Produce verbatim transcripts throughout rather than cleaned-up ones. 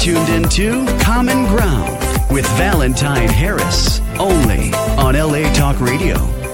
tuned into Common Ground with Valentine Harris, only on L A Talk Radio.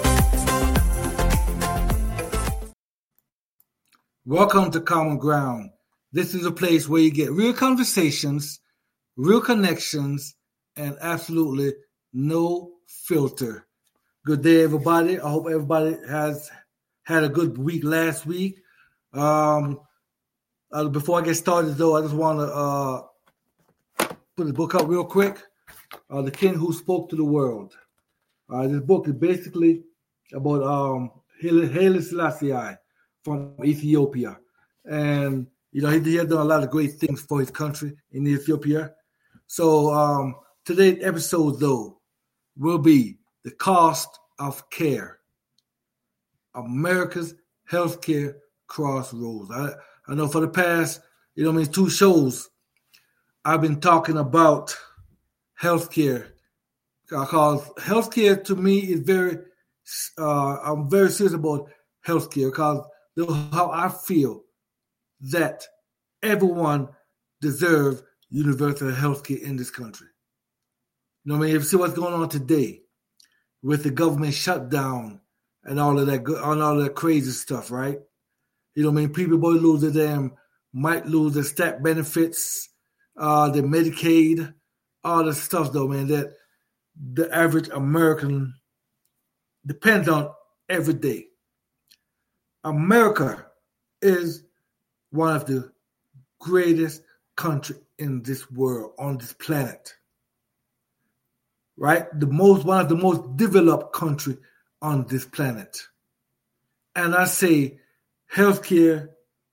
Welcome to Common Ground. This is a place where you get real conversations, real connections, and absolutely no filter. Good day, everybody. I hope everybody has had a good week last week. Um, uh, before I get started, though, I just want to uh, put the book up real quick. Uh, The King Who Spoke to the World. Uh, this book is basically about um, Haile, Haile Selassie from Ethiopia. And, you know, he, he has done a lot of great things for his country in Ethiopia. So um, today's episode, though, will be the cost of care. America's healthcare crossroads. I, I know for the past, you know, I mean, two shows, I've been talking about healthcare because healthcare to me is very, uh, I'm very serious about healthcare because how I feel that everyone deserves universal healthcare in this country. You know what I mean? If you see what's going on today with the government shutdown and all of that, on all of that crazy stuff, right? You know what I mean? People boy lose their damn, might lose their STAT benefits, uh, their Medicaid, all the stuff though, man, that the average American depends on every day. America is one of the greatest countries in this world, on this planet. Right? The most, one of the most developed country on this planet. And I say healthcare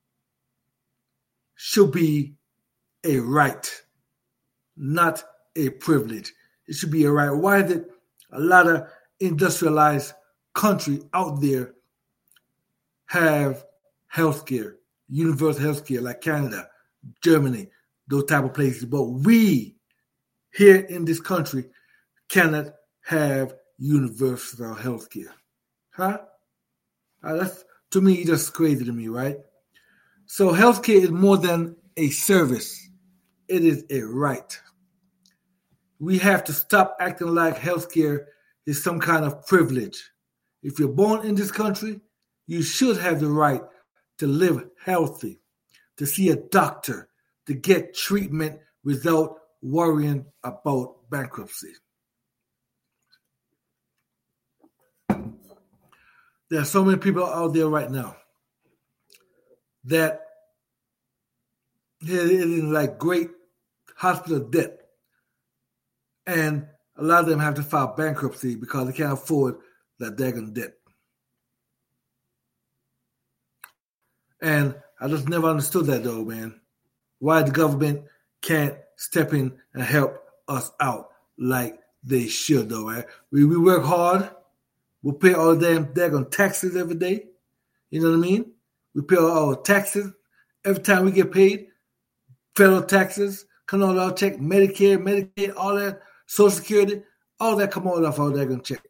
should be a right, not a privilege. It should be a right. Why is it a lot of industrialized country out there have healthcare, universal healthcare, like Canada, Germany, those type of places, but we here in this country cannot have universal health care. Huh? Uh, that's, to me, that's crazy to me, right? So healthcare is more than a service. It is a right. We have to stop acting like healthcare is some kind of privilege. If you're born in this country, you should have the right to live healthy, to see a doctor, to get treatment without worrying about bankruptcy. There are so many people out there right now that are in like great hospital debt. And a lot of them have to file bankruptcy because they can't afford that daggone debt. And I just never understood that though, man. Why the government can't step in and help us out like they should though, right? We, we work hard. We pay all the damn daggone taxes every day. You know what I mean? We pay all our taxes every time we get paid. Federal taxes, come on our check, Medicare, Medicaid, all that, Social Security, all that come on off our daggone check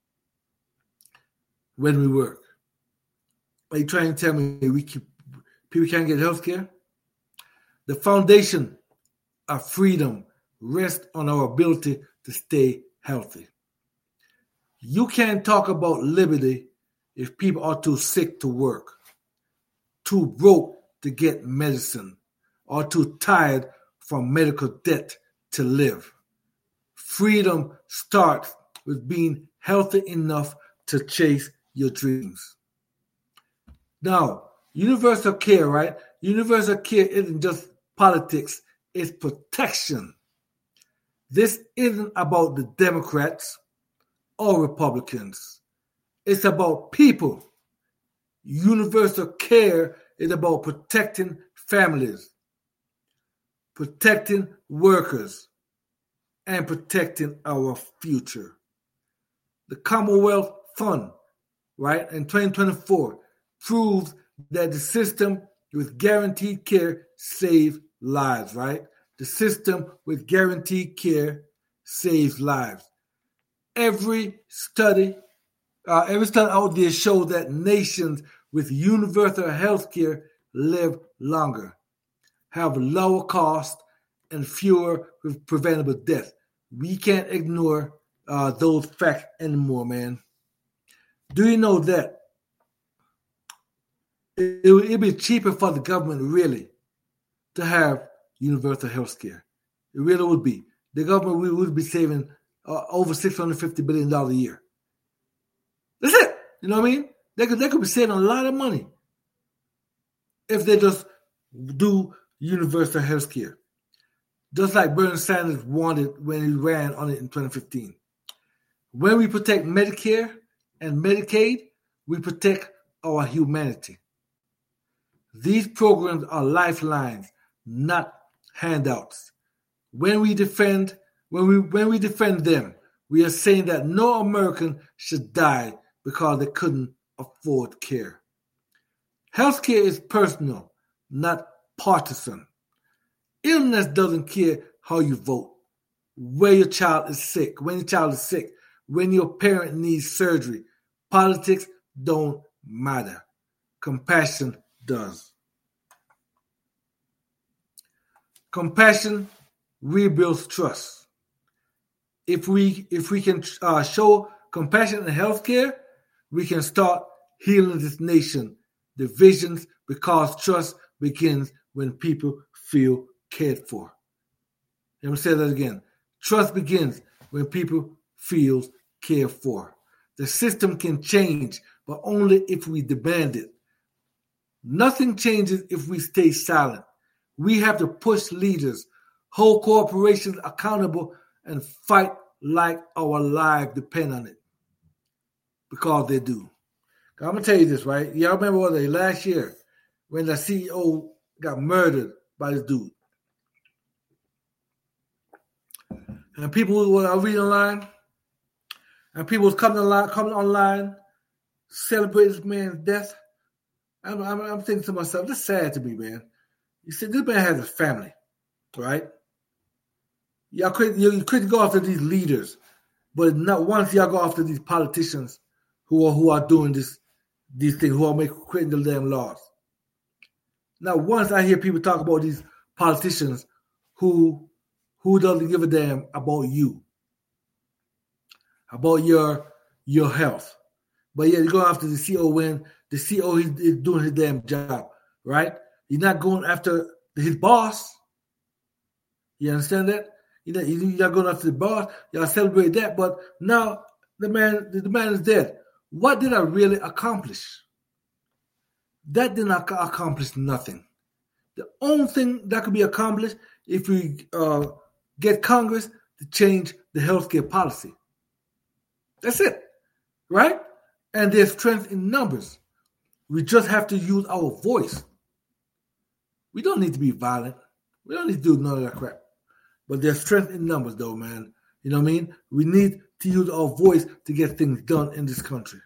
when we work. Are you trying to tell me we keep, people can't get health care? The foundation of freedom rests on our ability to stay healthy. You can't talk about liberty if people are too sick to work, too broke to get medicine, or too tired from medical debt to live. Freedom starts with being healthy enough to chase your dreams. Now, universal care, right? Universal care isn't just politics, it's protection. This isn't about the Democrats or Republicans. It's about people. Universal care is about protecting families, protecting workers, and protecting our future. The Commonwealth Fund, right, in twenty twenty-four proves that the system with guaranteed care saves lives, right? The system with guaranteed care saves lives. Every study, uh, every study out there shows that nations with universal health care live longer, have lower cost, and fewer with preventable death. We can't ignore uh, those facts anymore, man. Do you know that it, it would be cheaper for the government, really, to have universal health care? It really would be. The government we would be saving uh, over six hundred fifty billion dollars a year. That's it. You know what I mean? They could, they could be saving a lot of money if they just do universal health care. Just like Bernie Sanders wanted when he ran on it in twenty fifteen. When we protect Medicare and Medicaid, we protect our humanity. These programs are lifelines, not handouts. When we defend, when we when we defend them, we are saying that no American should die because they couldn't afford care. Healthcare is personal, not partisan. Illness doesn't care how you vote, where your child is sick, when your child is sick, when your parent needs surgery. Politics don't matter. Compassion does. Compassion rebuilds trust. If we if we can uh, show compassion in healthcare, we can start healing this nation. Divisions, because trust begins when people feel cared for. Let me say that again. Trust begins when people feel cared for. The system can change, but only if we demand it. Nothing changes if we stay silent. We have to push leaders, hold corporations accountable, and fight like our lives depend on it. Because they do. I'm going to tell you this, right? Y'all remember what they last year when the C E O got murdered by this dude. And people were reading online, and people was coming online, coming online, celebrating this man's death. I'm, I'm, I'm thinking to myself, this is sad to me, man. You see, this man has a family, right? Y'all couldn't, you couldn't go after these leaders, but not once y'all go after these politicians who are who are doing this, these things, who are making creating the damn laws. Now, once I hear people talk about these politicians who who doesn't give a damn about you, about your your health, but yeah, you go after the C E O when the C E O is, is doing his damn job, right? You're not going after his boss. You understand that? You're not, you're not going after the boss. Y'all celebrate that, but now the man the man is dead. What did I really accomplish? That did not accomplish nothing. The only thing that could be accomplished if we uh, get Congress to change the healthcare policy. That's it, right? And there's strength in numbers. We just have to use our voice. We don't need to be violent. We don't need to do none of that crap. But there's strength in numbers, though, man. You know what I mean? We need to use our voice to get things done in this country.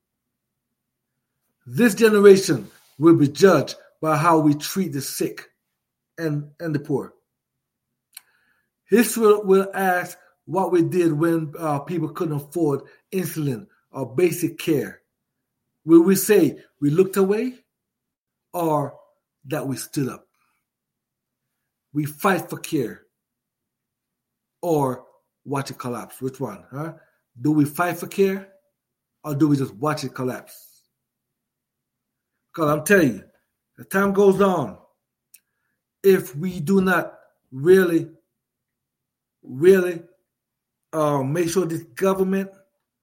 This generation will be judged by how we treat the sick and, and the poor. History will ask what we did when uh, people couldn't afford insulin or basic care. Will we say we looked away or that we stood up? We fight for care or watch it collapse. Which one? Huh? Do we fight for care or do we just watch it collapse? Because I'm telling you, as time goes on, if we do not really, really uh, make sure this government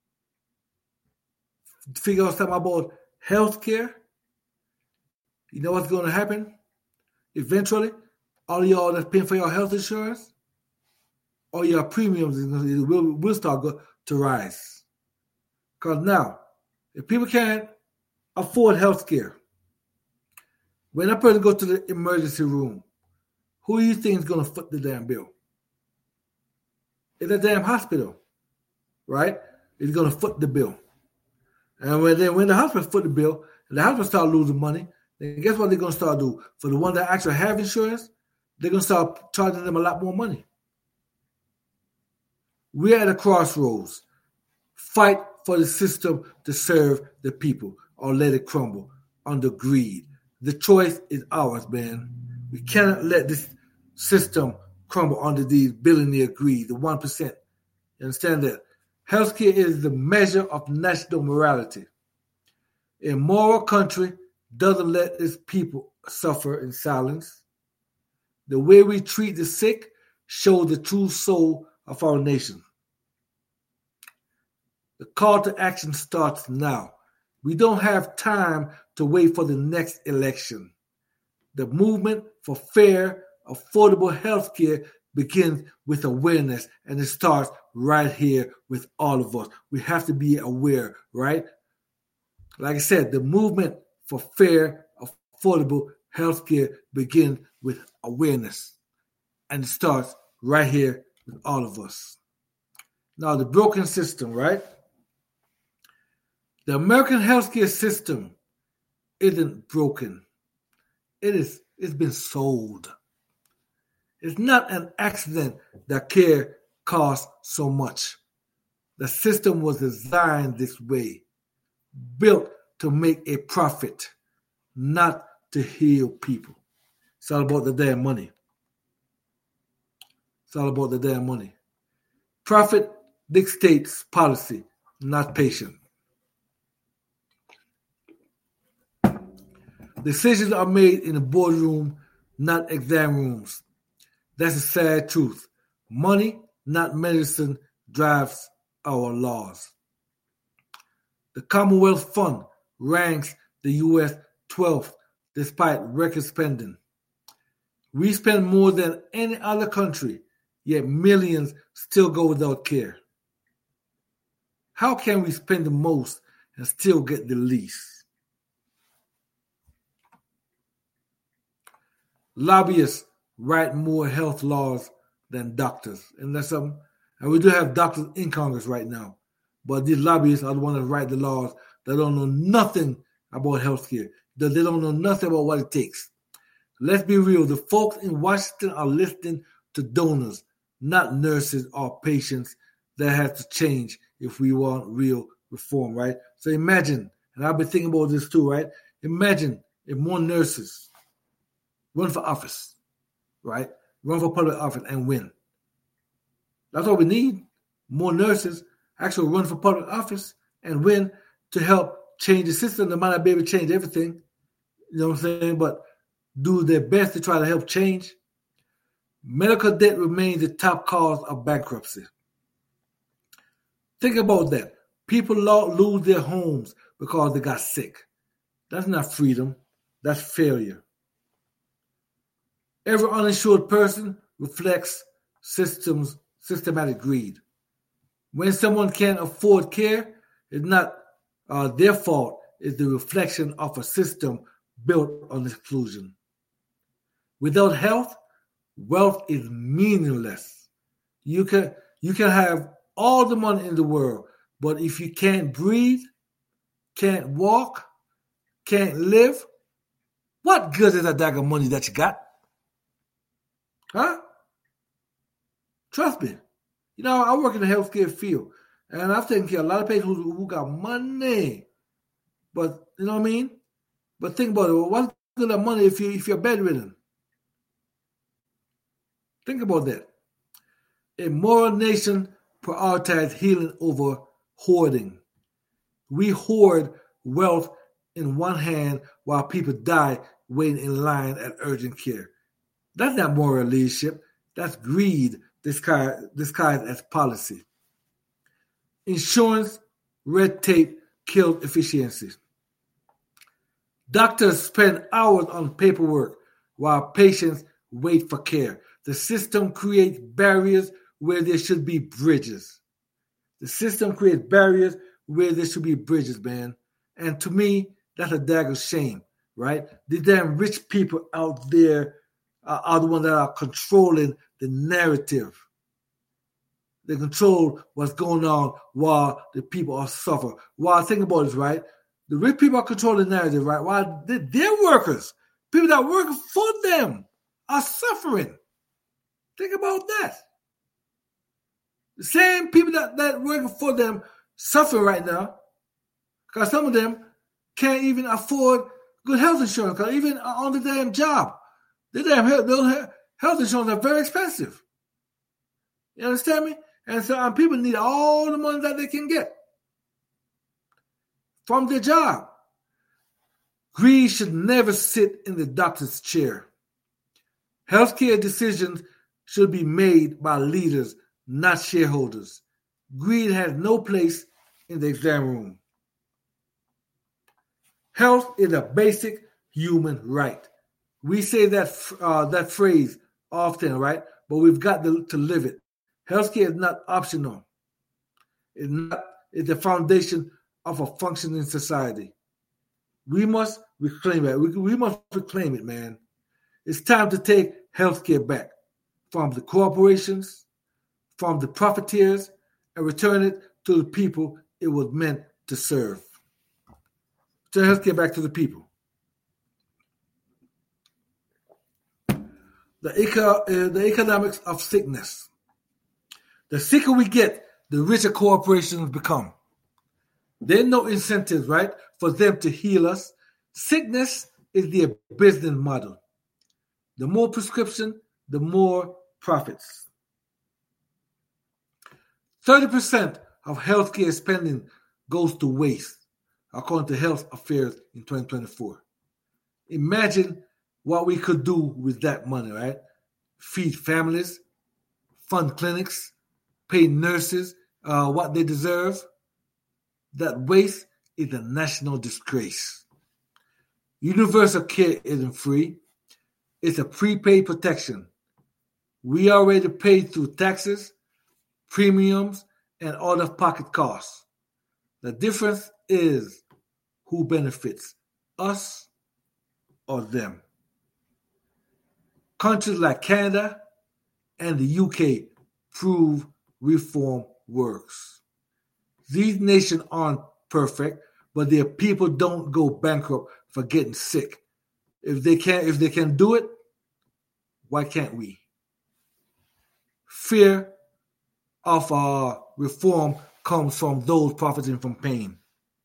figure out something about health care, you know what's going to happen? Eventually, all of y'all that's paying for your health insurance, all your premiums will, will start go, to rise. Because now, if people can't afford health care, when a person goes to the emergency room, who do you think is going to foot the damn bill? It's a damn hospital, right? It's going to foot the bill. And when, they, when the hospital foot the bill, and the hospital start losing money, then guess what they're going to start doing? For the ones that actually have insurance, they're going to start charging them a lot more money. We're at a crossroads. Fight for the system to serve the people or let it crumble under greed. The choice is ours, man. We cannot let this system crumble under these billionaire greed, the one percent. You understand that? Healthcare is the measure of national morality. A moral country doesn't let its people suffer in silence. The way we treat the sick shows the true soul of our nation. The call to action starts now. We don't have time to wait for the next election. The movement for fair, affordable health care begins with awareness, and it starts right here with all of us. We have to be aware, right? Like I said, the movement for fair, affordable health care begins with awareness, and it starts right here with all of us. Now, the broken system, right? The American healthcare system isn't broken. It is, it's been sold. It's not an accident that care costs so much. The system was designed this way, built to make a profit, not to heal people. It's all about the damn money. It's all about the damn money. Profit dictates policy, not patient. Decisions are made in the boardroom, not exam rooms. That's the sad truth. Money, not medicine, drives our laws. The Commonwealth Fund ranks the U S twelfth despite record spending. We spend more than any other country, yet millions still go without care. How can we spend the most and still get the least? Lobbyists write more health laws than doctors. And that's something. And we do have doctors in Congress right now. But these lobbyists are the ones that write the laws that don't know nothing about healthcare. They don't know nothing about what it takes. Let's be real. The folks in Washington are listening to donors, not nurses or patients that have to change if we want real reform, right? So imagine, and I've been thinking about this too, right? Imagine if more nurses run for office, right? Run for public office and win. That's what we need. More nurses actually run for public office and win to help change the system. They might not be able to change everything, you know what I'm saying, but do their best to try to help change. Medical debt remains the top cause of bankruptcy. Think about that. People lose their homes because they got sick. That's not freedom. That's failure. Every uninsured person reflects systems, systematic greed. When someone can't afford care, it's not uh, their fault. It's the reflection of a system built on exclusion. Without health, wealth is meaningless. You can you can have all the money in the world, but if you can't breathe, can't walk, can't live, what good is that dagger money that you got? Huh? Trust me. You know, I work in the healthcare field, and I've taken care of a lot of patients who, who got money. But, you know what I mean? But think about it. Well, what's good of money if, you, if you're bedridden? Think about that. A moral nation prioritizes healing over hoarding. We hoard wealth in one hand while people die waiting in line at urgent care. That's not moral leadership. That's greed disguised, disguised as policy. Insurance, red tape, killed efficiency. Doctors spend hours on paperwork while patients wait for care. The system creates barriers where there should be bridges. The system creates barriers where there should be bridges, man. And to me, that's a dagger shame, right? The damn rich people out there are, are the ones that are controlling the narrative. They control what's going on while the people are suffering. While think about this, right? The rich people are controlling the narrative, right? While the, their workers, people that work for them, are suffering. Think about that. The same people that, that work for them suffering right now because some of them can't even afford good health insurance because even on the damn job, they damn they don't have, health insurance are very expensive. You understand me? And so um, people need all the money that they can get from their job. Greed should never sit in the doctor's chair. Healthcare decisions should be made by leaders, not shareholders. Greed has no place in the exam room. Health is a basic human right. We say that uh, that phrase often, right? But we've got to, to live it. Healthcare is not optional. It's not. It's the foundation of a functioning society. We must reclaim it. We, we must reclaim it, man. It's time to take healthcare back from the corporations, from the profiteers, and return it to the people it was meant to serve. Turn healthcare back to the people. The, eco, uh, the economics of sickness. The sicker we get, the richer corporations become. There are no incentives, right, for them to heal us. Sickness is their business model. The more prescription, the more profits. thirty percent of healthcare spending goes to waste, according to Health Affairs in twenty twenty-four. Imagine what we could do with that money, right? Feed families, fund clinics, pay nurses uh, what they deserve. That waste is a national disgrace. Universal care isn't free. It's a prepaid protection. We already pay through taxes, premiums, and out-of-pocket costs. The difference is who benefits, us or them. Countries like Canada and the U K prove reform works. These nations aren't perfect, but their people don't go bankrupt for getting sick. If they can, if they can do it, why can't we? Fear of uh, reform comes from those profiting from pain.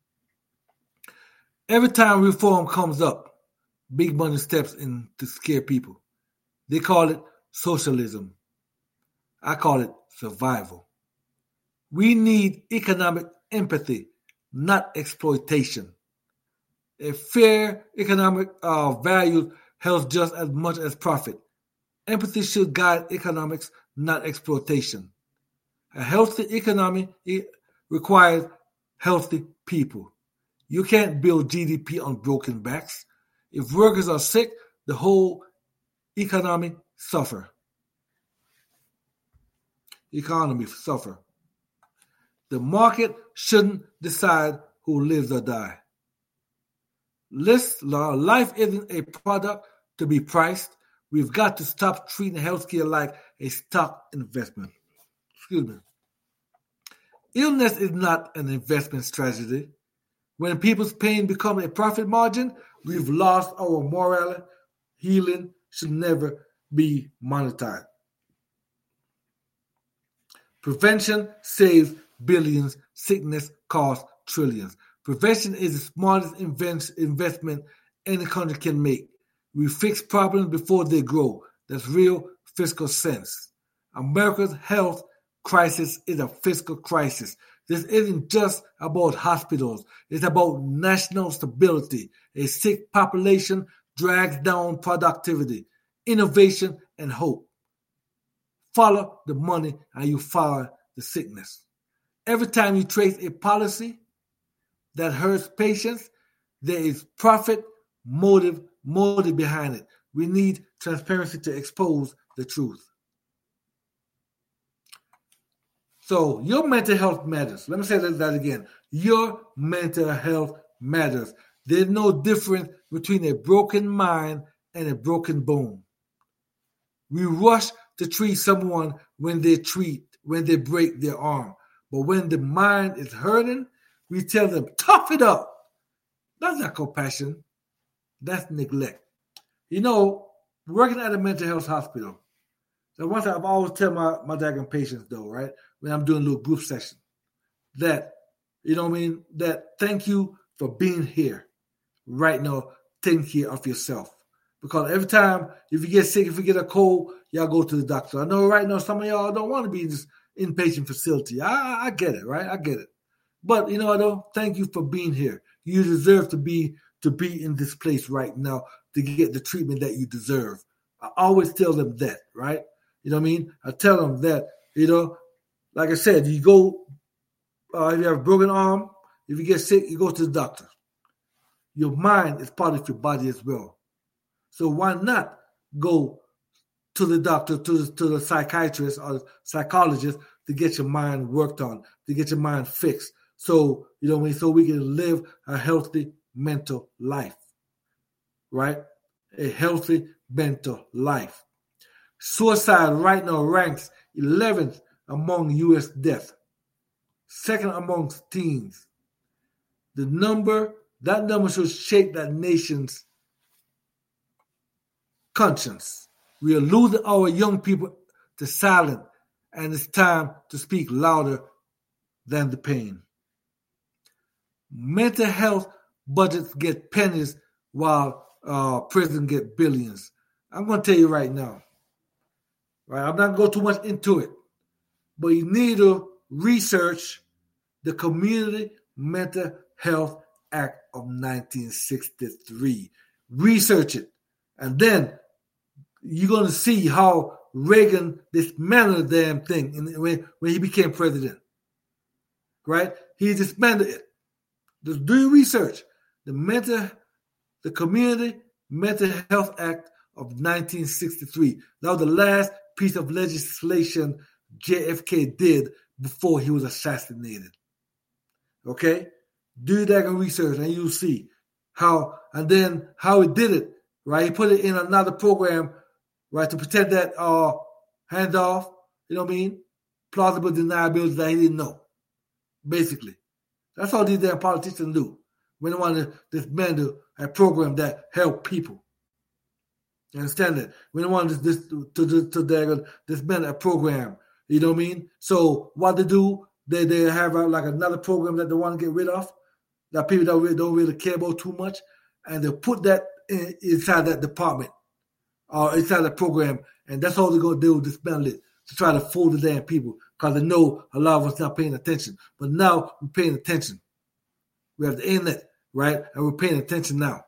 Every time reform comes up, big money steps in to scare people. They call it socialism. I call it survival. We need economic empathy, not exploitation. A fair economic uh, value helps just as much as profit. Empathy should guide economics, not exploitation. A healthy economy requires healthy people. You can't build G D P on broken backs. If workers are sick, the whole economy suffer. Economy suffer. The market shouldn't decide who lives or dies. Life isn't a product to be priced. We've got to stop treating healthcare like a stock investment. Excuse me. Illness is not an investment strategy. When people's pain becomes a profit margin, we've lost our morale. Healing should never be monetized. Prevention saves billions. Sickness costs trillions. Prevention is the smartest investment any country can make. We fix problems before they grow. That's real fiscal sense. America's health crisis is a fiscal crisis. This isn't just about hospitals. It's about national stability. A sick population drags down productivity, innovation, and hope. Follow the money and you follow the sickness. Every time you trace a policy that hurts patients, there is profit, motive, motive behind it. We need transparency to expose the truth. So your mental health matters. Let me say that again. Your mental health matters. There's no difference between a broken mind and a broken bone. We rush to treat someone when they treat, when they break their arm. But when the mind is hurting, we tell them, tough it up. That's not compassion. That's neglect. You know, working at a mental health hospital, the one thing I've always tell my, my daggone patients though, right? When I'm doing a little group session, that, you know what I mean? That thank you for being here right now. Taking care of yourself. Because every time, if you get sick, if you get a cold, y'all go to the doctor. I know right now some of y'all don't want to be in this inpatient facility. I, I get it, right? I get it. But, you know what, though? Thank you for being here. You deserve to be to be in this place right now to get the treatment that you deserve. I always tell them that, right? You know what I mean? I tell them that, you know, like I said, you go, uh, if you have a broken arm, if you get sick, you go to the doctor. Your mind is part of your body as well. So why not go to the doctor, to the, to the psychiatrist or psychologist to get your mind worked on, to get your mind fixed. So, you know, so we can live a healthy mental life, right? A healthy mental life. Suicide right now ranks eleventh among U S deaths, second amongst teens. The number, that number should shake that nation's conscience. We are losing our young people to silence, and it's time to speak louder than the pain. Mental health budgets get pennies while uh, prison get billions. I'm going to tell you right now. Right, I'm not going to go too much into it, but you need to research the Community Mental Health Act of nineteen sixty-three. Research it, and then you're going to see how Reagan dismantled the damn thing in, when, when he became president. Right? He dismantled it. Just do your research. The mental, the Community Mental Health Act of nineteen sixty-three. That was the last piece of legislation J F K did before he was assassinated. Okay? Do that in research and you'll see how, and then how he did it, right? He put it in another program, right, to pretend that uh, handoff, you know what I mean? Plausible deniability that he didn't know, basically. That's all these damn politicians do when they want to dismantle a program that help people. You understand that? When they want to, this, to, to, to, to dismantle a program, you know what I mean? So what they do, they, they have a, like another program that they want to get rid of, that people don't really, don't really care about too much, and they put that in, inside that department or inside the program, and that's all they're going to do, dismantle it, to try to fool the damn people, because they know a lot of us not paying attention. But now we're paying attention. We have the internet, right? And we're paying attention now.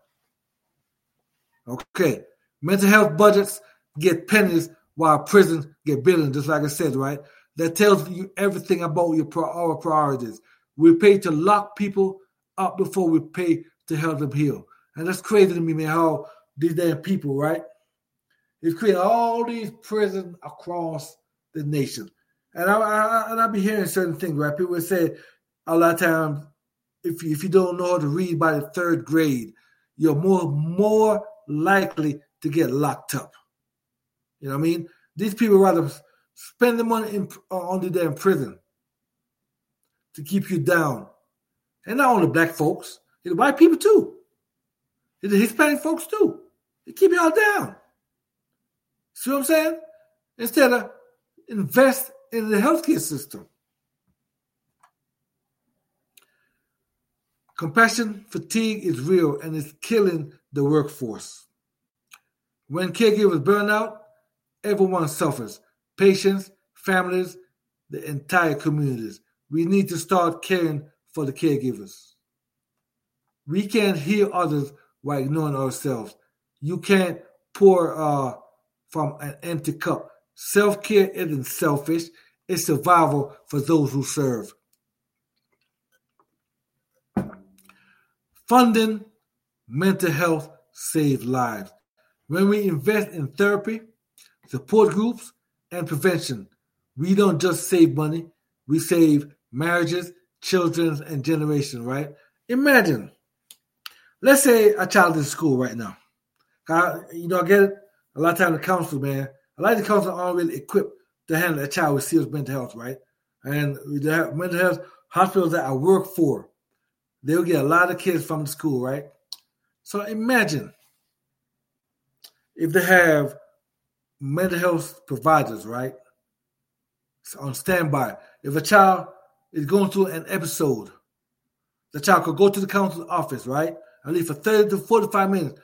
Okay. Mental health budgets get pennies while prisons get billions, just like I said, right? That tells you everything about your our priorities. We pay to lock people up before we pay to help them heal. And that's crazy to me, man, how these damn people, right? It's creating all these prisons across the nation. And I, I, and I be hearing certain things, right? People say a lot of times, if you, if you don't know how to read by the third grade, you're more more likely to get locked up. You know what I mean? These people rather spend the money in, on the damn prison to keep you down. And not only black folks, the white people too. The Hispanic folks too. They keep y'all down. See what I'm saying? Instead of invest in the healthcare system. Compassion fatigue is real and it's killing the workforce. When caregivers burn out, everyone suffers. Patients, families, the entire communities. We need to start caring for the caregivers. We can't heal others while ignoring ourselves. You can't pour uh, from an empty cup. Self-care isn't selfish. It's survival for those who serve. Funding mental health saves lives. When we invest in therapy, support groups, and prevention, we don't just save money, we save marriages, children, and generations, right? Imagine, let's say a child is in school right now. I, you know, I get it. A lot of times the council, man, a lot of the council aren't really equipped to handle a child with serious mental health, right? And the mental health hospitals that I work for, they'll get a lot of kids from the school, right? So imagine if they have mental health providers, right, on standby. If a child is going through an episode, the child could go to the counselor's office, right, at least for thirty to forty-five minutes,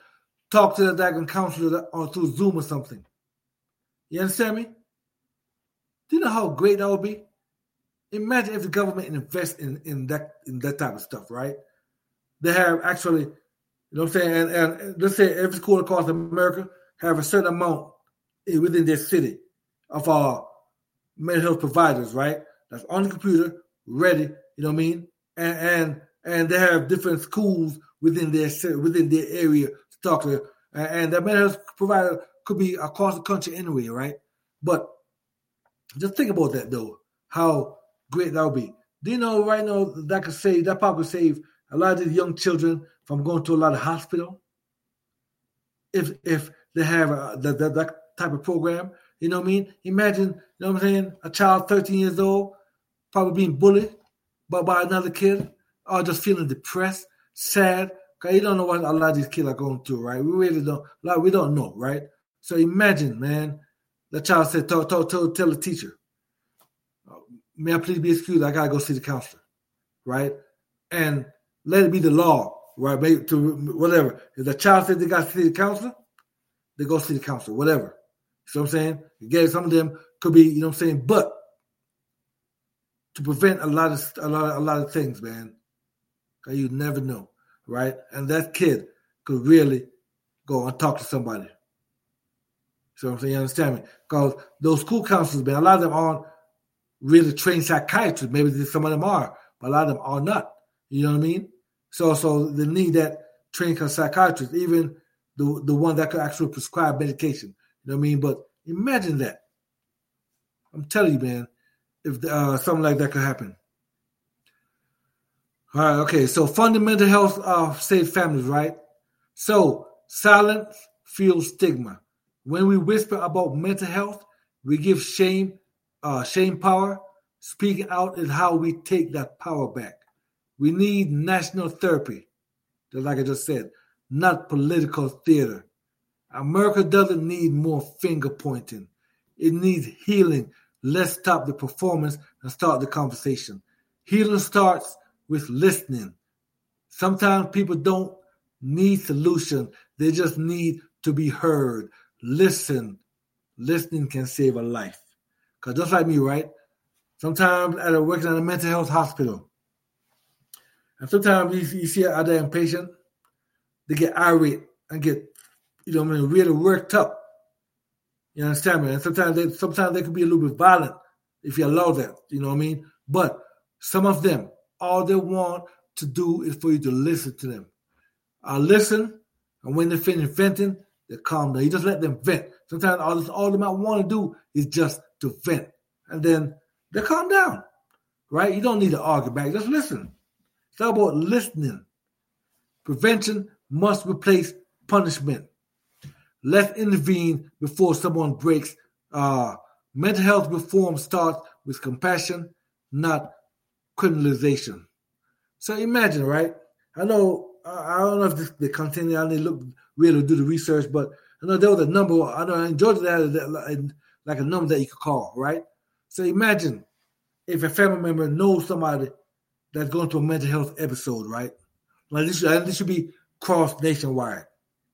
talk to the daggone counselor on through Zoom or something. You understand me? Do you know how great that would be? Imagine if the government invests in, in that in that type of stuff, right? They have actually, you know what I'm saying, and, and let's say every school across America have a certain amount within their city of our mental health providers, right? That's on the computer, ready, you know what I mean? And and, and they have different schools within their within their area to talk to. And, and that mental health provider could be across the country anyway, right? But just think about that though, how great that would be. Do you know right now that could save that probably save a lot of these young children from going to a lot of hospital? If if they have a, that, that that type of program, you know what I mean? Imagine, you know what I'm saying, a child thirteen years old probably being bullied by, by another kid, or just feeling depressed, sad, because you don't know what a lot of these kids are going through, right? We really don't, like, we don't know, right? So imagine, man, the child said, tell, tell, tell, tell the teacher, may I please be excused, I got to go see the counselor, right? And let it be the law, right? Maybe to whatever. If the child said they got to see the counselor, they go see the counselor, whatever. You know what I'm saying? Again, some of them could be, you know what I'm saying, but to prevent a lot of a lot of, a lot of things, man, because you never know, right? And that kid could really go and talk to somebody. So I'm saying, you understand me? Because those school counselors, man, a lot of them aren't really trained psychiatrists. Maybe some of them are, but a lot of them are not. You know what I mean? So, so they need that trained psychiatrist, even the the one that could actually prescribe medication. You know what I mean? But imagine that. I'm telling you, man, if uh, something like that could happen. All right, okay. So fundamental health uh, save families, right? So silence fuels stigma. When we whisper about mental health, we give shame, uh, shame power. Speaking out is how we take that power back. We need national therapy, just like I just said, not political theater. America doesn't need more finger pointing. It needs healing. Let's stop the performance and start the conversation. Healing starts with listening. Sometimes people don't need solution. They just need to be heard. Listen. Listening can save a life. Because just like me, right? Sometimes I work in a mental health hospital. And sometimes you, you see a damn patient, they get irate and get, you know what I mean, really worked up. You understand me? And sometimes they sometimes they can be a little bit violent if you allow that, you know what I mean? But some of them, all they want to do is for you to listen to them. I listen, and when they finish venting, they calm down. You just let them vent. Sometimes all, this, all they might want to do is just to vent. And then they calm down, right? You don't need to argue back. Just listen. It's all about listening. Prevention must replace punishment. Let's intervene before someone breaks. Uh, mental health reform starts with compassion, not criminalization. So imagine, right? I know, I don't know if this, they continue, I need to look, really do the research, but I know there was a number, I know in Georgia, there had like a number that you could call, right? So imagine if a family member knows somebody that's going through a mental health episode, right? Like this, this should be cross nationwide.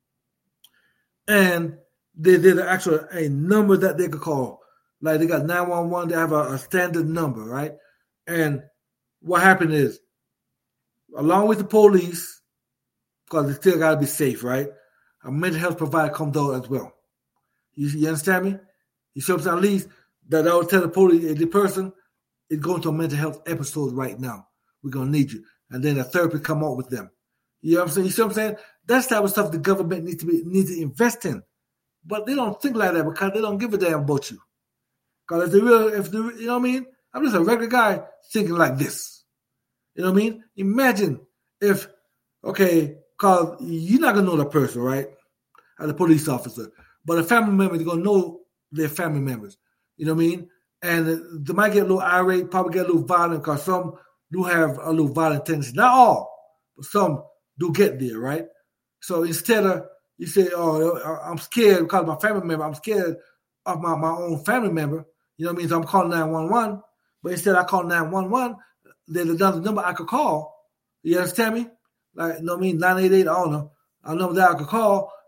And they did actually a number that they could call. Like they got nine one one, they have a, a standard number, right? And what happened is, along with the police, because they still got to be safe, right? A mental health provider comes out as well. You, you understand me? You show up at least that I will tell the police, if the person is going to a mental health episode right now, we're going to need you. And then a therapist come out with them. You know what I'm saying? You see what I'm saying? That's the type of stuff the government needs to be needs to invest in. But they don't think like that because they don't give a damn about you. Because if the real, if the, you know what I mean? I'm just a regular guy thinking like this. You know what I mean? Imagine if, okay, because you're not going to know the person, right? As a police officer. But a family member is going to know their family members. You know what I mean? And they might get a little irate, probably get a little violent because some do have a little violent tendency. Not all, but some do get there, right? So instead of, you say, oh, I'm scared because of my family member, I'm scared of my, my own family member, you know what I mean? So I'm calling nine one one, but instead I call nine one one, there's another number I could call. You understand me? Like, you know what I mean? nine eight eight, I don't know. A number that I could call,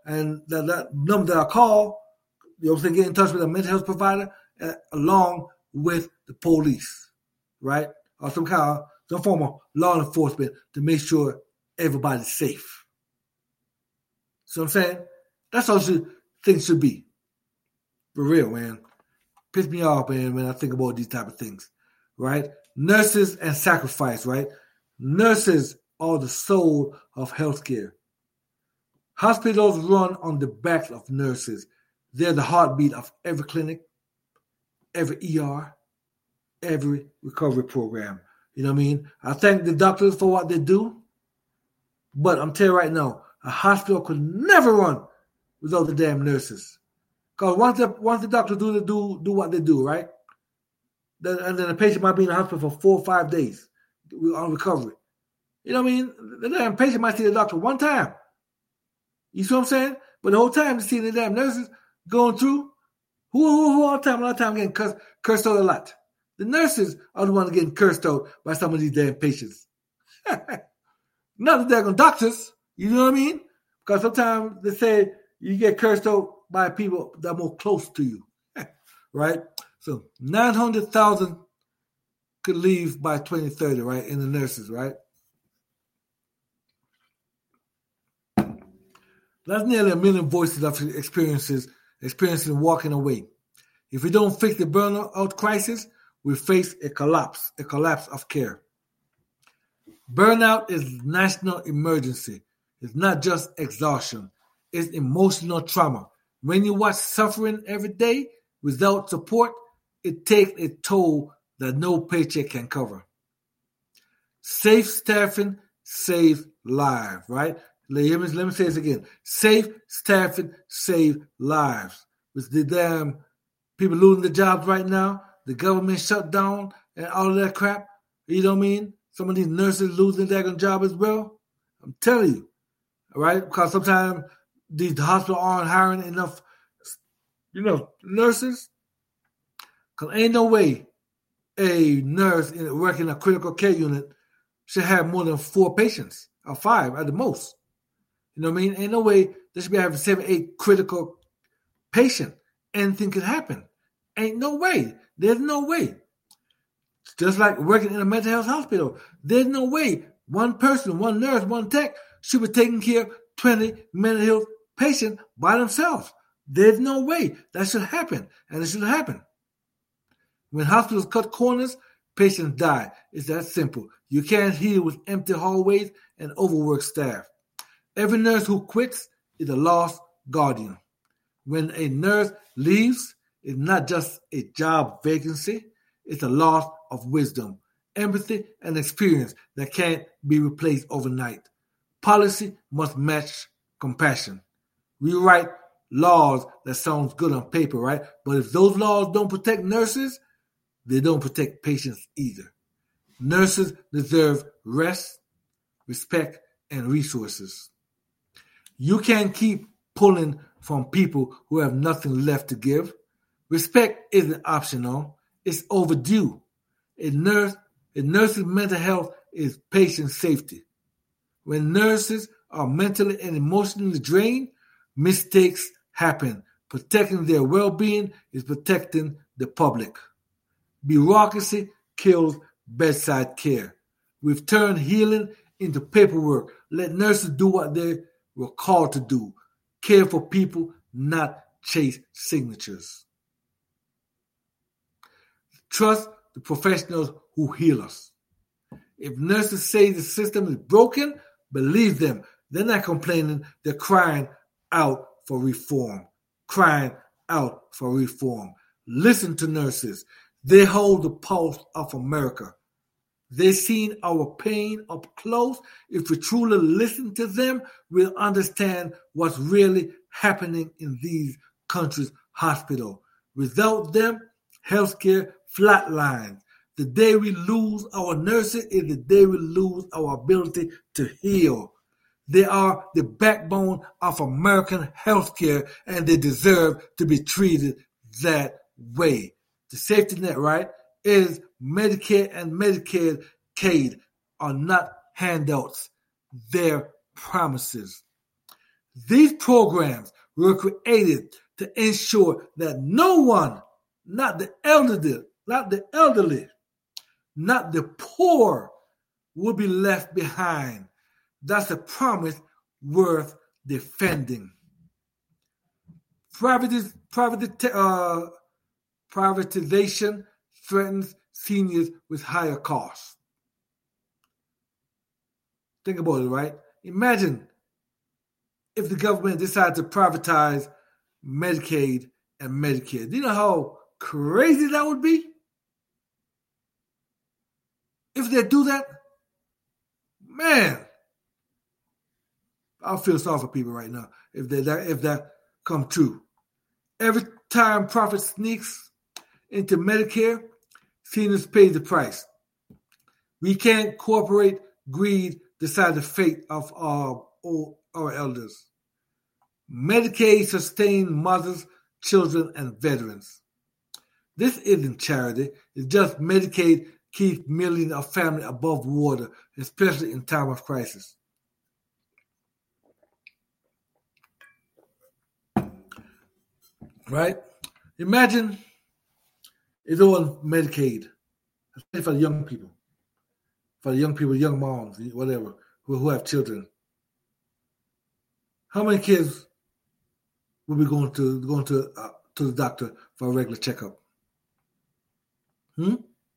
and that, that number that I call, you know what I'm saying, get in touch with a mental health provider uh, along with the police, right? Or some kind of, some form of law enforcement to make sure everybody's safe. So I'm saying, that's how should, things should be. For real, man. Piss me off, man, when I think about these type of things, right? Nurses and sacrifice, right? Nurses are the soul of healthcare. Hospitals run on the backs of nurses. They're the heartbeat of every clinic, every E R, every recovery program. You know what I mean? I thank the doctors for what they do, but I'm telling you right now, a hospital could never run without the damn nurses. Because once the, once the doctors do, the, do, do what they do, right? Then, and then the patient might be in the hospital for four or five days on recovery. You know what I mean? The damn patient might see the doctor one time. You see what I'm saying? But the whole time you see the damn nurses going through, who, who, who all the time, all the time getting cursed, cursed out a lot. The nurses are the ones getting cursed out by some of these damn patients. Not the damn doctors. You know what I mean? Because sometimes they say you get cursed out by people that are more close to you. Right? So nine hundred thousand could leave by twenty thirty, right? In the nurses, right? That's nearly a million voices of experiences, experiencing walking away. If we don't fix the burnout crisis, we face a collapse, a collapse of care. Burnout is a national emergency. It's not just exhaustion. It's emotional trauma. When you watch suffering every day without support, it takes a toll that no paycheck can cover. Safe staffing saves lives, right? Let me, let me say this again. Safe staffing saves lives. With the damn people losing their jobs right now, the government shut down and all of that crap, you know what I mean? Some of these nurses losing their job as well. I'm telling you, all right? Because sometimes these hospitals aren't hiring enough, you know, nurses. Because ain't no way a nurse in, working in a critical care unit should have more than four patients, or five at the most. You know what I mean? Ain't no way they should be having seven, eight critical patients. Anything could happen. Ain't no way. There's no way. It's just like working in a mental health hospital. There's no way one person, one nurse, one tech should be taking care of twenty mental health patients by themselves. There's no way that should happen, and it should happen. When hospitals cut corners, patients die. It's that simple. You can't heal with empty hallways and overworked staff. Every nurse who quits is a lost guardian. When a nurse leaves, it's not just a job vacancy, it's a loss of wisdom, empathy, and experience that can't be replaced overnight. Policy must match compassion. We write laws that sounds good on paper, right? But if those laws don't protect nurses, they don't protect patients either. Nurses deserve rest, respect, and resources. You can't keep pulling from people who have nothing left to give. Respect isn't optional. It's overdue. A nurse, a nurse's mental health is patient safety. When nurses are mentally and emotionally drained, mistakes happen. Protecting their well-being is protecting the public. Bureaucracy kills bedside care. We've turned healing into paperwork. Let nurses do what they were called to do. Care for people, not chase signatures. Trust the professionals who heal us. If nurses say the system is broken, believe them. They're not complaining. They're crying out for reform. Crying out for reform. Listen to nurses. They hold the pulse of America. They've seen our pain up close. If we truly listen to them, we'll understand what's really happening in these countries' hospitals. Without them, healthcare flatlines. The day we lose our nurses is the day we lose our ability to heal. They are the backbone of American healthcare, and they deserve to be treated that way. The safety net, right, is Medicare and Medicaid are not handouts. They're promises. These programs were created to ensure that no one, not the elderly, not the elderly, not the poor, will be left behind. That's a promise worth defending. Privatiz- privati- uh, privatization threatens seniors with higher costs. Think about it, right? Imagine if the government decided to privatize Medicaid and Medicare. Do you know how crazy that would be? If they do that, man, I feel sorry for people right now if they that if that come true. Every time profit sneaks into Medicare, seniors pay the price. We can't cooperate. Greed decide the fate of our old, our elders. Medicaid sustains mothers, children, and veterans. This isn't charity. It's just Medicaid keeps millions of families above water, especially in time of crisis. Right? Imagine it's all Medicaid, especially for the young people, for the young people, young moms, whatever, who, who have children. How many kids will be going to going to uh, to the doctor for a regular checkup? Hmm.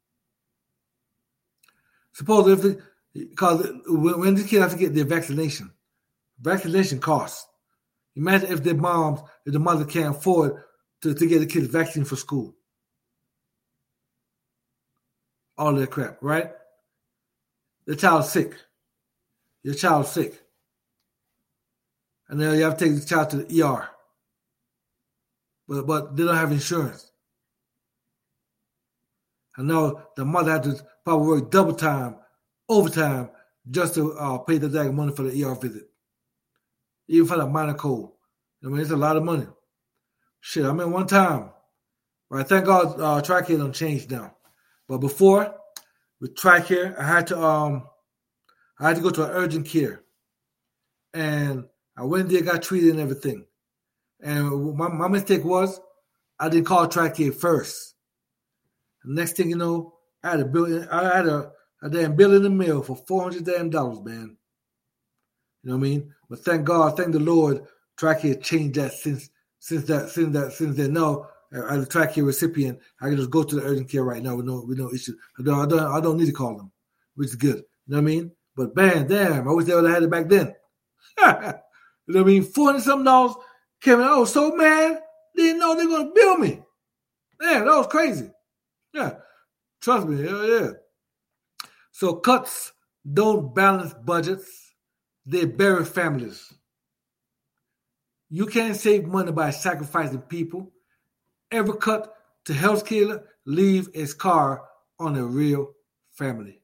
Suppose if the, because when, when these kids have to get their vaccination, vaccination costs. Imagine if their moms, if the mother can't afford to, to get the kids vaccine for school. All that crap, right? The child's sick. Your child's sick. And then you have to take the child to the E R. But but they don't have insurance. And now the mother has to probably work double time, overtime, just to uh, pay the dang money for the E R visit. Even for the minor cold. I mean, it's a lot of money. Shit, I mean, one time, right? Thank God uh, TRICARE don't change now. But before, with TRICARE, I had to um, I had to go to an urgent care. And I went there, got treated and everything. And my, my mistake was I didn't call TRICARE first. The next thing you know, I had a bill. I had a, a damn bill in the mail for four hundred damn dollars, man. You know what I mean? But thank God, thank the Lord, TRICARE changed that since since that since that since then. Now, as a TRICARE recipient, I can just go to the urgent care right now with no with no issue. I don't I don't I don't need to call them, which is good. You know what I mean? But man, damn, I wish they would have had it back then. You know what I mean? four hundred something dollars came in. I was so mad, didn't know they were gonna bill me. Man, that was crazy. Yeah, trust me, hell yeah. So cuts don't balance budgets, they bury families. You can't save money by sacrificing people. Every cut to healthcare leave a scar on a real family.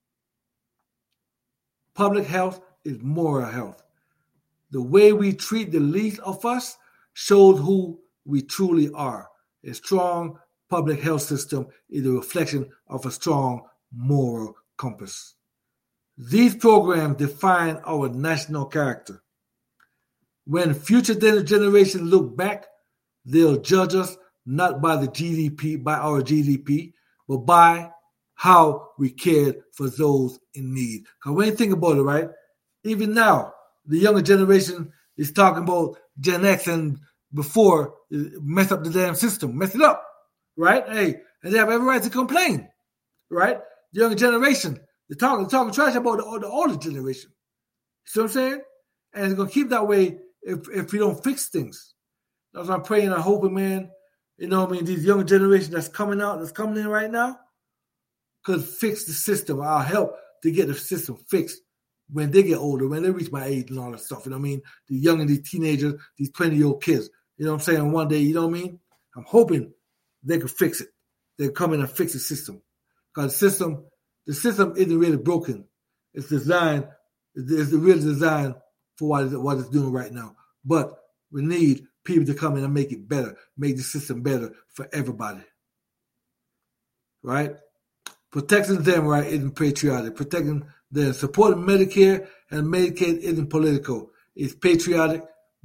Public health is moral health. The way we treat the least of us shows who we truly are. A strong public health system is a reflection of a strong moral compass. These programs define our national character. When future generations look back, they'll judge us not by the G D P, by our G D P, but by how we cared for those in need. Because when you think about it, right, even now, the younger generation is talking about Gen X and before mess up the damn system, mess it up. Right? Hey, and they have every right to complain, right? The younger generation, they're talking, they're talking trash about the, the older generation. You see what I'm saying? And it's going to keep that way if, if we don't fix things. That's what I'm praying and hoping, man. You know what I mean? These younger generation that's coming out, that's coming in right now, could fix the system. I'll help to get the system fixed when they get older, when they reach my age and all that stuff. You know what I mean? The young and these teenagers, these twenty-year-old kids. You know what I'm saying? One day, you know what I mean? I'm hoping they could fix it. They come in and fix the system. Because the system, the system isn't really broken. It's designed, it's the real design for what, it, what it's doing right now. But we need people to come in and make it better, make the system better for everybody. Right? Protecting them, right, isn't patriotic. Protecting them, supporting Medicare and Medicaid isn't political. It's patriotic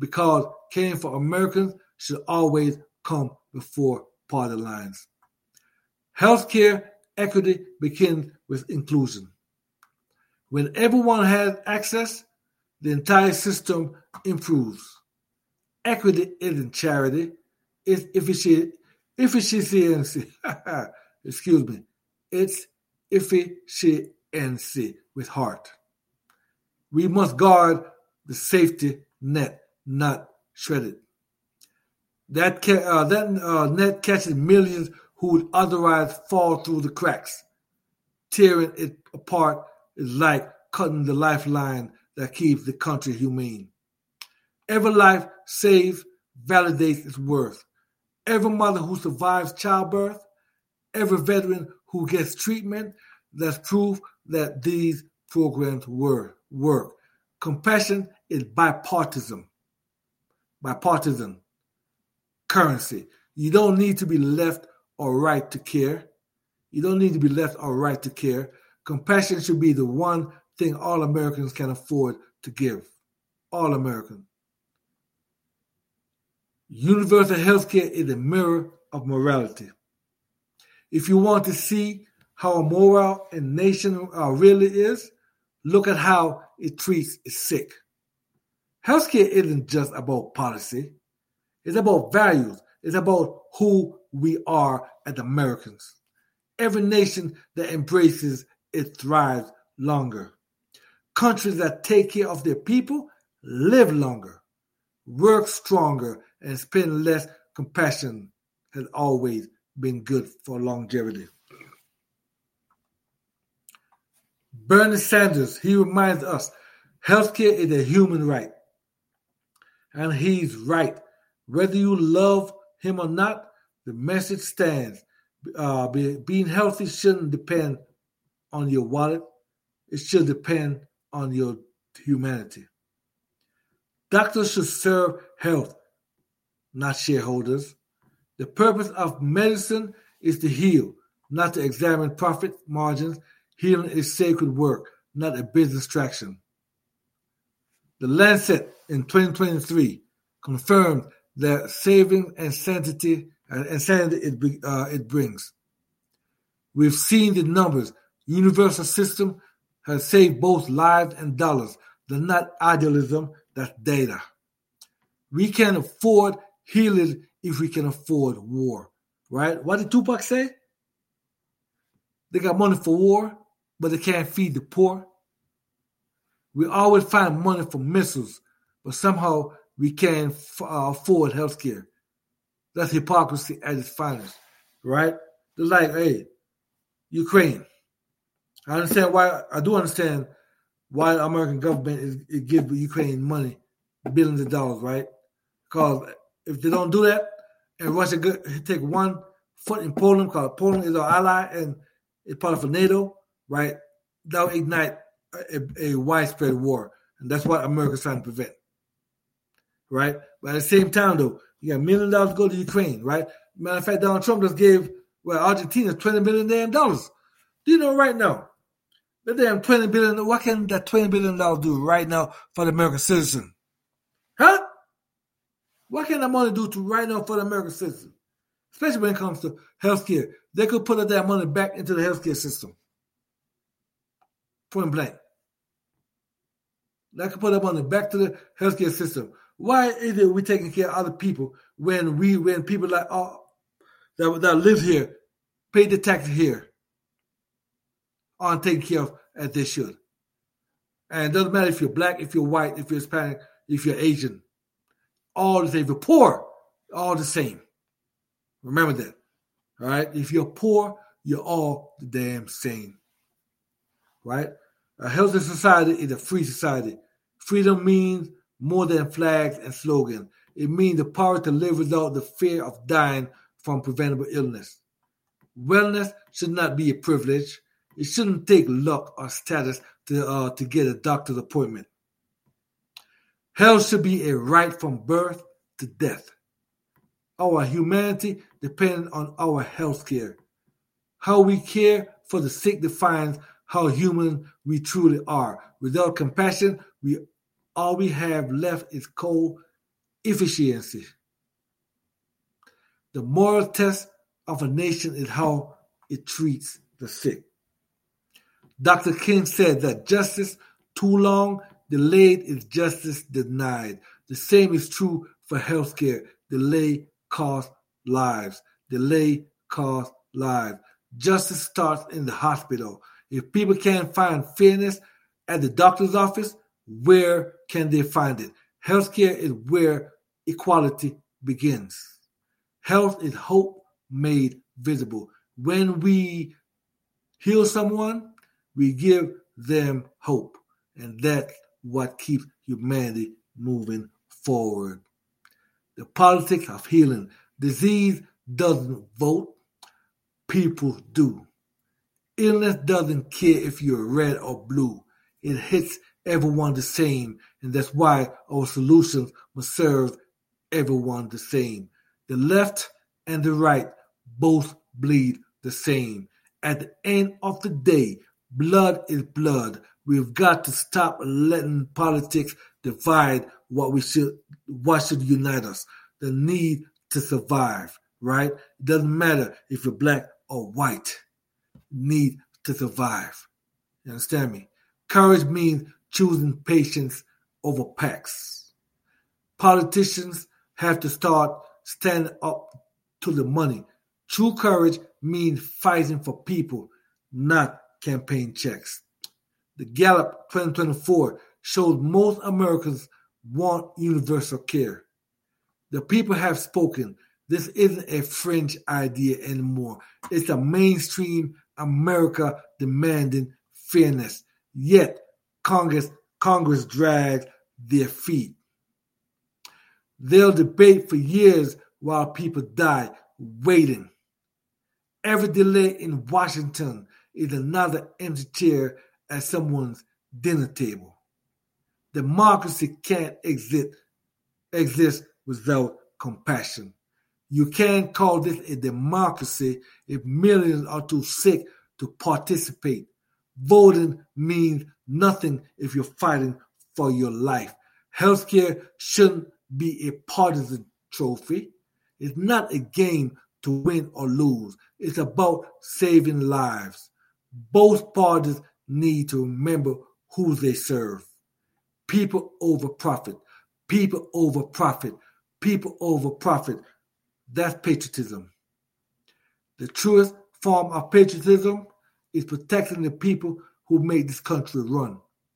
because caring for Americans should always come before party lines. Healthcare equity begins with inclusion. When everyone has access, the entire system improves. Equity isn't charity, it's efficiency. Efficiency, excuse me, it's efficiency with heart. We must guard the safety net, not shred it. That, ca- uh, that uh, net catches millions who would otherwise fall through the cracks. Tearing it apart is like cutting the lifeline that keeps the country humane. Every life saved validates its worth. Every mother who survives childbirth, every veteran who gets treatment, that's proof that these programs were, work. Compassion is bipartisan. Bipartisan currency. You don't need to be left or right to care. You don't need to be left or right to care. Compassion should be the one thing all Americans can afford to give. All Americans. Universal health care is a mirror of morality. If you want to see how moral a nation uh, really is, look at how it treats its sick. Healthcare isn't just about policy. It's about values. It's about who we are as Americans. Every nation that embraces it thrives longer. Countries that take care of their people live longer, work stronger, and spend less. Compassion has always been good for longevity. Bernie Sanders, he reminds us, healthcare is a human right. And he's right. Whether you love him or not, the message stands. Uh, be, being healthy shouldn't depend on your wallet. It should depend on your humanity. Doctors should serve health, not shareholders. The purpose of medicine is to heal, not to examine profit margins. Healing is sacred work, not a business traction. The Lancet in twenty twenty-three confirmed the saving and sanity and insanity it, uh, it brings. We've seen the numbers. Universal system has saved both lives and dollars. That's not idealism, that's data. We can afford healing if we can afford war, right? What did Tupac say? They got money for war, but they can't feed the poor. We always find money for missiles, but somehow we can't uh, afford health care. That's hypocrisy at its finest, right? They're like, hey, Ukraine. I understand why, I do understand why the American government is, is giving Ukraine money, billions of dollars, right? Because if they don't do that, and Russia go, take one foot in Poland, because Poland is our ally and it's part of NATO, right? That will ignite a, a widespread war. And that's what America's trying to prevent, right? But at the same time, though, you got a million dollars to go to Ukraine, right? Matter of fact, Donald Trump just gave, well, Argentina twenty billion dollars. Do you know right now, that damn twenty billion dollars, what can that twenty billion dollars do right now for the American citizen? Huh? What can that money do to right now for the American citizen? Especially when it comes to health care. They could put that money back into the healthcare system. Point blank. They could put that money back to the healthcare system. Why is it we taking care of other people when we, when people like oh, that, that live here, pay the taxes here, aren't taken care of as they should? And it doesn't matter if you're black, if you're white, if you're Hispanic, if you're Asian. All the same. If you're poor, all the same. Remember that. All right? If you're poor, you're all the damn same. Right? A healthy society is a free society. Freedom means more than flags and slogans. It means the power to live without the fear of dying from preventable illness. Wellness should not be a privilege. It shouldn't take luck or status to uh, to get a doctor's appointment. Health should be a right from birth to death. Our humanity depends on our health care. How we care for the sick defines how human we truly are. Without compassion, we all we have left is cold efficiency. The moral test of a nation is how it treats the sick. Doctor King said that justice too long delayed is justice denied. The same is true for healthcare. Delay costs lives. Delay costs lives. Justice starts in the hospital. If people can't find fairness at the doctor's office, where can they find it? Healthcare is where equality begins. Health is hope made visible. When we heal someone, we give them hope. And that's what keeps humanity moving forward. The politics of healing. Disease doesn't vote. People do. Illness doesn't care if you're red or blue. It hits everyone the same, and that's why our solutions must serve everyone the same. The left and the right both bleed the same. At the end of the day, blood is blood. We've got to stop letting politics divide what we should, what should unite us. The need to survive, right? It doesn't matter if you're black or white. Need to survive. You understand me? Courage means choosing patience over packs. Politicians have to start standing up to the money. True courage means fighting for people, not campaign checks. The Gallup twenty twenty-four shows most Americans want universal care. The people have spoken. This isn't a fringe idea anymore. It's a mainstream America demanding fairness. Yet Congress Congress drags their feet. They'll debate for years while people die waiting. Every delay in Washington is another empty chair at someone's dinner table. Democracy can't exist, exist without compassion. You can't call this a democracy if millions are too sick to participate. Voting means nothing if you're fighting for your life. Healthcare shouldn't be a partisan trophy. It's not a game to win or lose. It's about saving lives. Both parties need to remember who they serve. People over profit. People over profit. People over profit. That's patriotism. The truest form of patriotism is protecting the people who make this country run,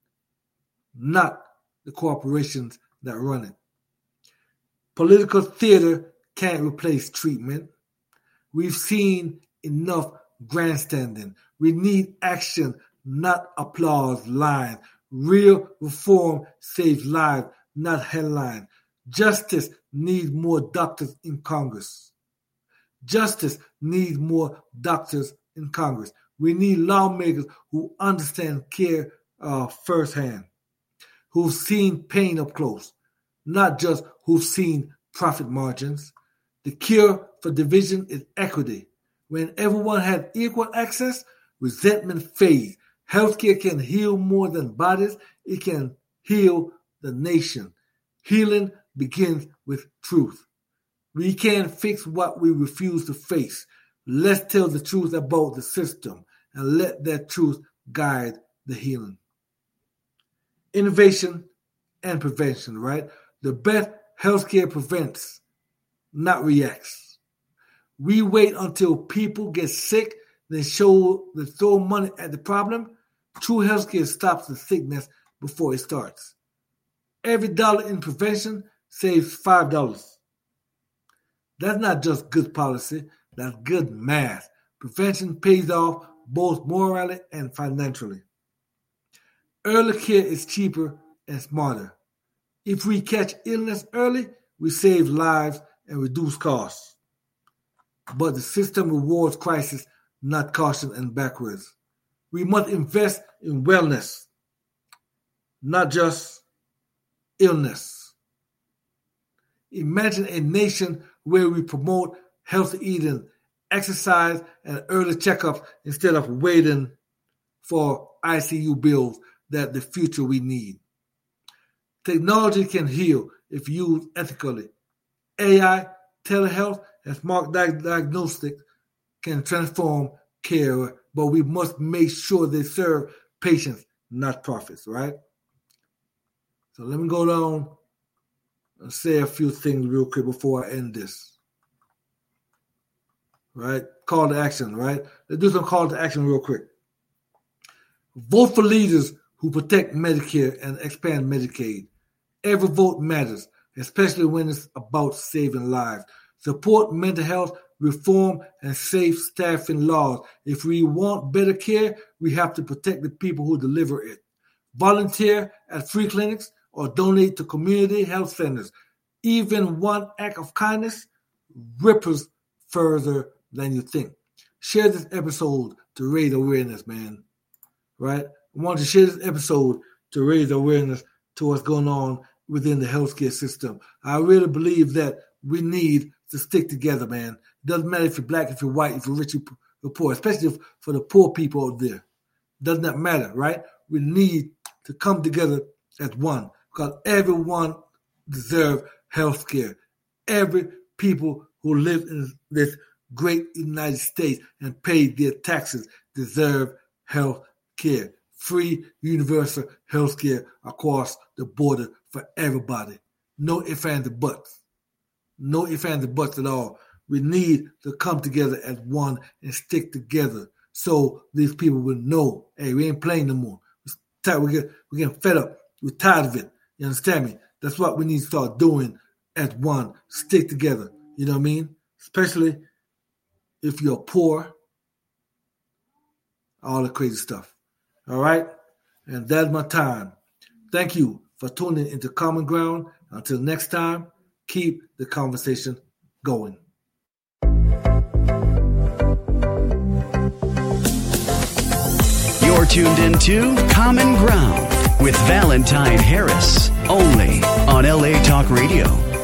not the corporations that run it. Political theater can't replace treatment. We've seen enough grandstanding. We need action, not applause lines. Real reform saves lives, not headlines. Justice needs more doctors in Congress. Justice needs more doctors in Congress. We need lawmakers who understand care uh, firsthand, who've seen pain up close, not just who've seen profit margins. The cure for division is equity. When everyone has equal access, resentment fades. Healthcare can heal more than bodies. It can heal the nation. Healing begins with truth. We can't fix what we refuse to face. Let's tell the truth about the system and let that truth guide the healing. Innovation and prevention, right? The best healthcare prevents, not reacts. We wait until people get sick, then show then throw money at the problem. True healthcare stops the sickness before it starts. Every dollar in prevention saves five dollars. That's not just good policy, that's good math. Prevention pays off both morally and financially. Early care is cheaper and smarter. If we catch illness early, we save lives and reduce costs. But the system rewards crisis, not caution and backwards. We must invest in wellness, not just illness. Imagine a nation where we promote healthy eating, exercise, and early checkups instead of waiting for I C U bills that the future we need. Technology can heal if used ethically. A I, telehealth, and smart diagnostics can transform care, but we must make sure they serve patients, not profits, right? So let me go down and say a few things real quick before I end this. Right? Call to action, right? Let's do some call to action real quick. Vote for leaders who protect Medicare and expand Medicaid. Every vote matters, especially when it's about saving lives. Support mental health reform and safe staffing laws. If we want better care, we have to protect the people who deliver it. Volunteer at free clinics or donate to community health centers. Even one act of kindness ripples further than you think. Share this episode to raise awareness, man. Right? I want to share this episode to raise awareness to what's going on within the healthcare system. I really believe that we need to stick together, man. It doesn't matter if you're black, if you're white, if you're rich, if you're poor, especially for the poor people out there. It does not matter, right? We need to come together as one because everyone deserves health care. Every people who live in this great United States and pay their taxes deserve health care. Free, universal health care across the border for everybody. No ifs, ands, and buts. No ifs, ands, and buts at all. We need to come together as one and stick together so these people will know, hey, we ain't playing no more. We're getting, we're getting fed up. We're tired of it. You understand me? That's what we need to start doing as one. Stick together. You know what I mean? Especially if you're poor, all the crazy stuff. All right? And that's my time. Thank you for tuning into Common Ground. Until next time, keep the conversation going. You're tuned into Common Ground with Valentine Harris, only on L A Talk Radio.